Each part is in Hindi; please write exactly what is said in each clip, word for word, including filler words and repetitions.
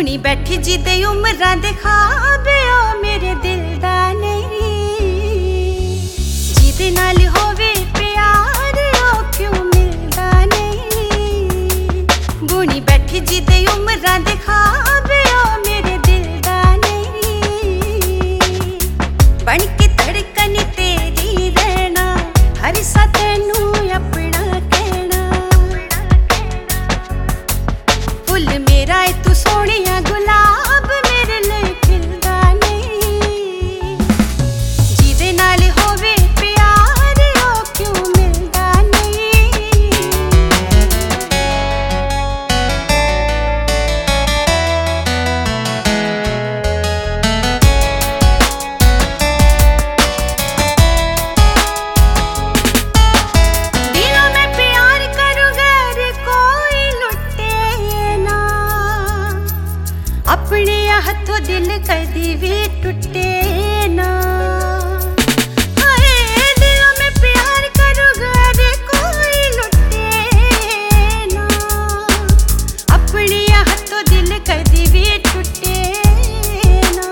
गुणी बैठी जिदे उमरां दे ख्वाब ओ मेरे दिल दा नहीं, जिदे नाल होवे प्यार ओ क्यों मिलदा नहीं। गुणी बैठी जिदे उमरां दे ख्वाब ओ मेरे दिल दा नहीं, बन के धड़कन तेरी रहना हर सा तैनू अपना कहना। फुल मेरा है तू सोहणिया गुलाब मेरे लिए खिलदा नहीं, जिदे नाल होवे प्यार ओ क्यों मिलदा नहीं। दिलों में प्यार करूं गैर कोई लुटे ना, अपने हाथों दिल कदी भी टूटे ना। हाय दिलों में प्यार करूं गैर कोई लुटे ना, अपने हाथों दिल कदी भी टूटे ना।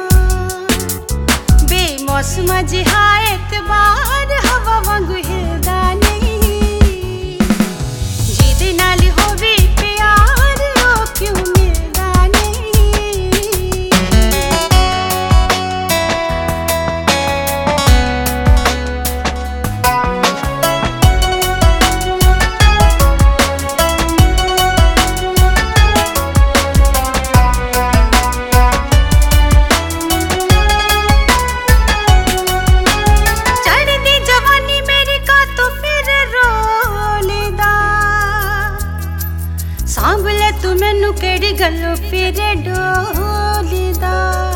बेमौसमा जिहा एतबार हवा वांगू हिलदा नहीं, जिदे नाल होवे प्यार ओ क्यों मिलदा नहीं। चढ़दी जवानी मेरी का तो फिर रोलेदा, सांभ ले तू मैनू केड़ी गल्लों फिर डोलेदा।